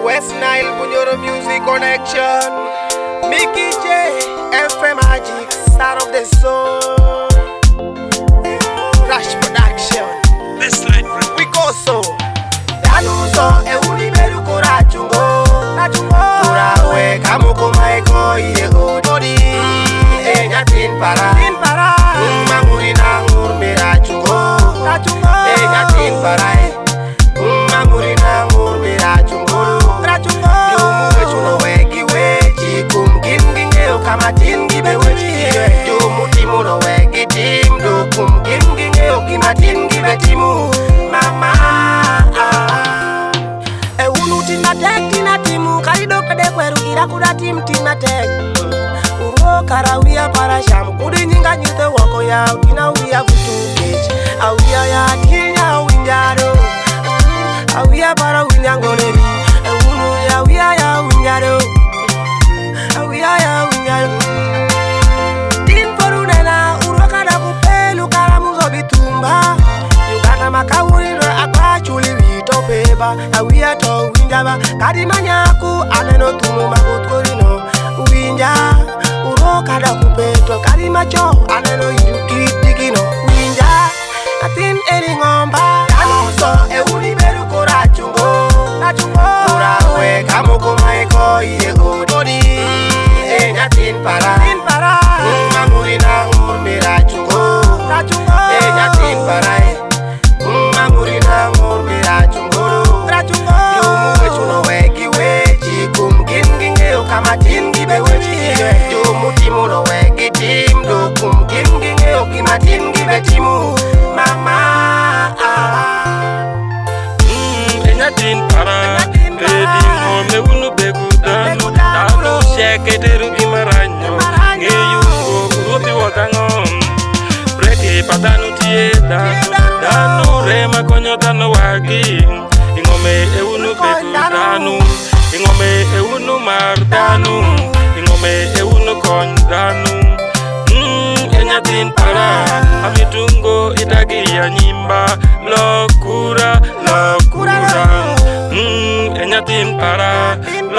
West Nile Bunyoro Music Connection. Mickey J, FM Magic, Star of the Soul. Rush Production. This line from we go so. Danuso euli beru korachungo. Kurawe kamuko maiko yego dodi. Enya tin para. Manguri nangur merachungo. Enya tin para. Manguri nangur merachungo. Yumu wechuno wegi wechi kum gingingeo kama tin gibe wechi. Yumu timu no wegi tim do kum gingingeo kima tin gibe timu. Mama tina timu karido kade kweru ira kuda tim tina tek uro karawia para sham kudi nyinga nyite wako ya tina uya kutukech awia ya tinya winjaro awia para winyangoleri unu ya awia ya winjaro awia ya winjaro tin porunena uro kada kupelu karamuzo bitumba yugana makawuri akwachuli wito peba awia to winjaba kadimanyaku aneno tumu makutkolino winja uro kada kupeto kadimacho aneno yidikino winja atin eri ngomba anuso euli beru korachungo urawe kamuko maiko yego dodi enya tin para manguri nangur merachungo enya tin para manguri nangur merachungo yumu wechuno wegi wechi kum gingingeo kama tin gibe wechi yumu timu no wegi tim do kum gingingeo kima tin gibe timu mama enya tin para edi ngome unu begudanu danu sheketeru bimaranyo ngeyungo urobi wakangom breke patanu tieda danu rema konyo danu wagi ingome eunu begudanu ingome eunu mardanu ingome eunu kondanu enya tin para amitungo itagi ya nyimba lokura enya tin para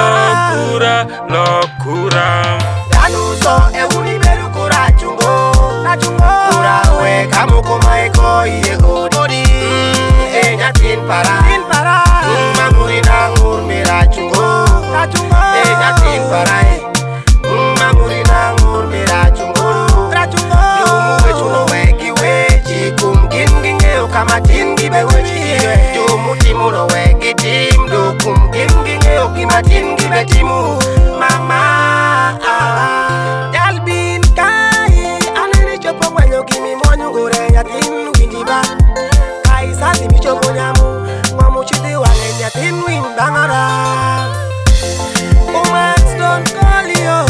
lokura danuso euli beru korachungo urawe kamuko maiko yego dodi enya tin para manguri nangur merachungo enya tin para manguri nangur merachungo yumu wechuno wegi wechi kum gingingeo kama tin gibe wechi yumu timu no wegi tim do kum gingingeo kima tin gibe timu mama dalbin kai anene chopo mwanyo kimi monyu gore yatin windiba kai sasi mi chopo nyamu mwamu chiti wale yatin windangara women's don't call you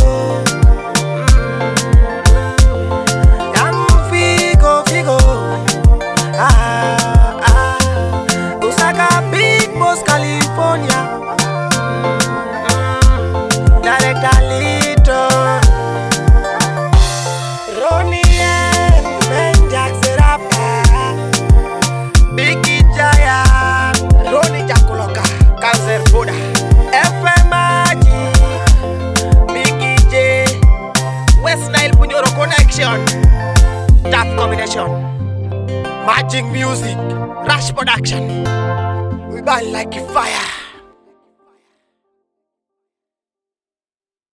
figo Usaka Big Boss California Director Lito Ronnie and Benjack Serapa Biggie Giant Ronnie Jakoloka Cancer Buddha FM Magic Mickey J West Nile Bunyoro Connection Tough combination Magic Music Rush Production We burn like a fire.